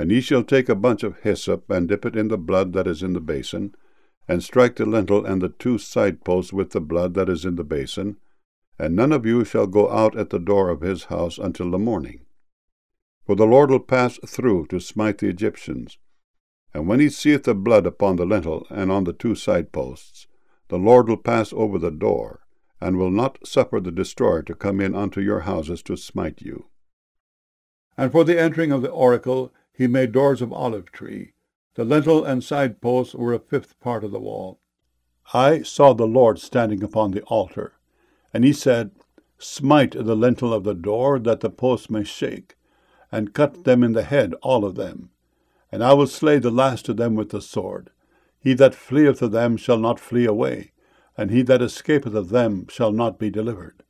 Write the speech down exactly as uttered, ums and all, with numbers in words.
And ye shall take a bunch of hyssop, and dip it in the blood that is in the basin, and strike the lintel and the two side posts with the blood that is in the basin, and none of you shall go out at the door of his house until the morning. For the Lord will pass through to smite the Egyptians. And when he seeth the blood upon the lintel and on the two side posts, the Lord will pass over the door, and will not suffer the destroyer to come in unto your houses to smite you. And for the entering of the oracle he made doors of olive tree. The lintel and side posts were a fifth part of the wall. I saw the Lord standing upon the altar, and he said, Smite the lintel of the door, that the posts may shake, and cut them in the head, all of them. And I will slay the last of them with the sword. He that fleeth of them shall not flee away, and he that escapeth of them shall not be delivered.